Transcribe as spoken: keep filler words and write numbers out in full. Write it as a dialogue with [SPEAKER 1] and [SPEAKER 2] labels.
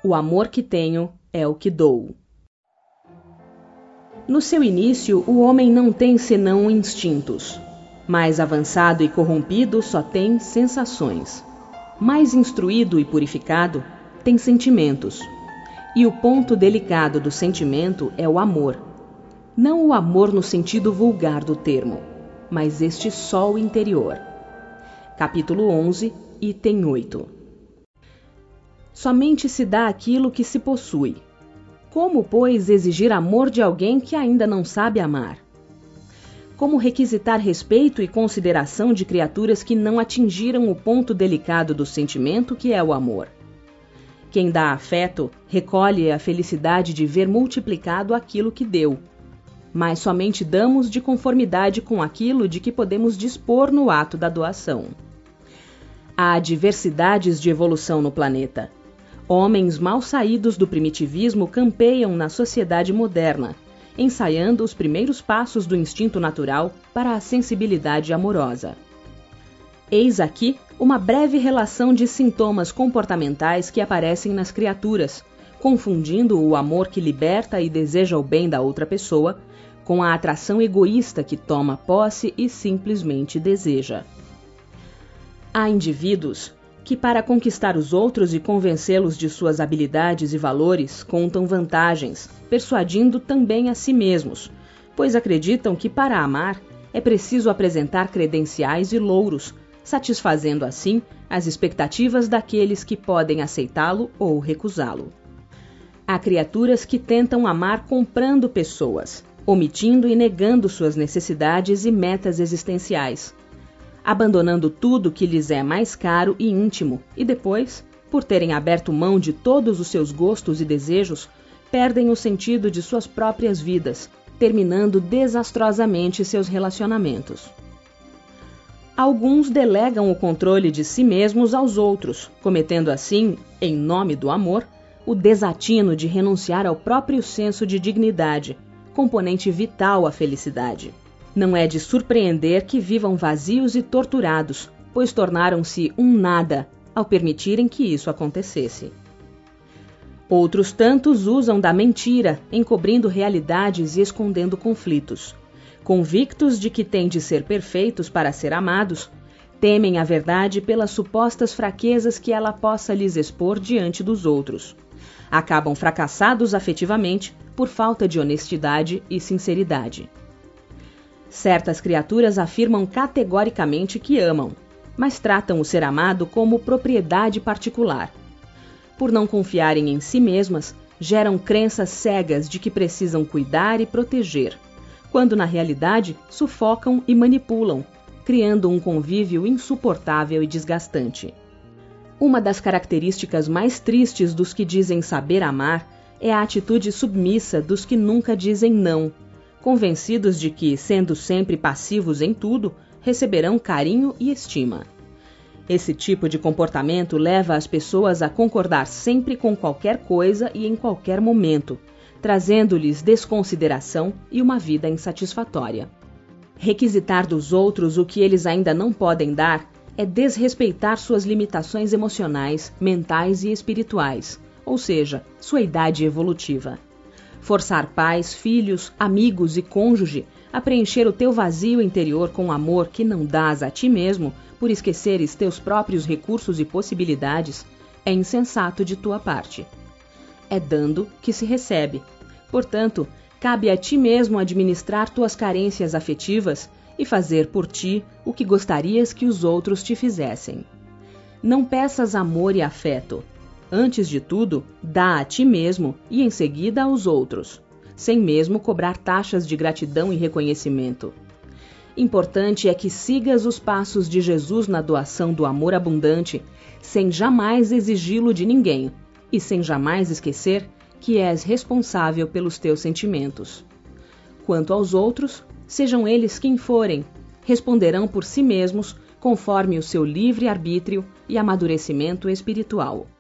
[SPEAKER 1] O amor que tenho é o que dou. No seu início, o homem não tem senão instintos. Mais avançado e corrompido, só tem sensações. Mais instruído e purificado, tem sentimentos. E o ponto delicado do sentimento é o amor. Não o amor no sentido vulgar do termo, mas este sol interior. Capítulo onze, item oito. Somente se dá aquilo que se possui. Como, pois, exigir amor de alguém que ainda não sabe amar? Como requisitar respeito e consideração de criaturas que não atingiram o ponto delicado do sentimento que é o amor? Quem dá afeto recolhe a felicidade de ver multiplicado aquilo que deu, mas somente damos de conformidade com aquilo de que podemos dispor no ato da doação. Há diversidades de evolução no planeta. Homens mal saídos do primitivismo campeiam na sociedade moderna, ensaiando os primeiros passos do instinto natural para a sensibilidade amorosa. Eis aqui uma breve relação de sintomas comportamentais que aparecem nas criaturas, confundindo o amor que liberta e deseja o bem da outra pessoa com a atração egoísta que toma posse e simplesmente deseja. Há indivíduos que, para conquistar os outros e convencê-los de suas habilidades e valores, contam vantagens, persuadindo também a si mesmos, pois acreditam que para amar é preciso apresentar credenciais e louros, satisfazendo assim as expectativas daqueles que podem aceitá-lo ou recusá-lo. Há criaturas que tentam amar comprando pessoas, omitindo e negando suas necessidades e metas existenciais, abandonando tudo que lhes é mais caro e íntimo, e depois, por terem aberto mão de todos os seus gostos e desejos, perdem o sentido de suas próprias vidas, terminando desastrosamente seus relacionamentos. Alguns delegam o controle de si mesmos aos outros, cometendo assim, em nome do amor, o desatino de renunciar ao próprio senso de dignidade, componente vital à felicidade. Não é de surpreender que vivam vazios e torturados, pois tornaram-se um nada ao permitirem que isso acontecesse. Outros tantos usam da mentira, encobrindo realidades e escondendo conflitos. Convictos de que têm de ser perfeitos para ser amados, temem a verdade pelas supostas fraquezas que ela possa lhes expor diante dos outros. Acabam fracassados afetivamente por falta de honestidade e sinceridade. Certas criaturas afirmam categoricamente que amam, mas tratam o ser amado como propriedade particular. Por não confiarem em si mesmas, geram crenças cegas de que precisam cuidar e proteger, quando na realidade sufocam e manipulam, criando um convívio insuportável e desgastante. Uma das características mais tristes dos que dizem saber amar é a atitude submissa dos que nunca dizem não, convencidos de que, sendo sempre passivos em tudo, receberão carinho e estima. Esse tipo de comportamento leva as pessoas a concordar sempre com qualquer coisa e em qualquer momento, trazendo-lhes desconsideração e uma vida insatisfatória. Requisitar dos outros o que eles ainda não podem dar é desrespeitar suas limitações emocionais, mentais e espirituais, ou seja, sua idade evolutiva. Forçar pais, filhos, amigos e cônjuge a preencher o teu vazio interior com amor que não dás a ti mesmo por esqueceres teus próprios recursos e possibilidades é insensato de tua parte. É dando que se recebe. Portanto, cabe a ti mesmo administrar tuas carências afetivas e fazer por ti o que gostarias que os outros te fizessem. Não peças amor e afeto. Antes de tudo, dá a ti mesmo e em seguida aos outros, sem mesmo cobrar taxas de gratidão e reconhecimento. Importante é que sigas os passos de Jesus na doação do amor abundante, sem jamais exigi-lo de ninguém e sem jamais esquecer que és responsável pelos teus sentimentos. Quanto aos outros, sejam eles quem forem, responderão por si mesmos conforme o seu livre arbítrio e amadurecimento espiritual.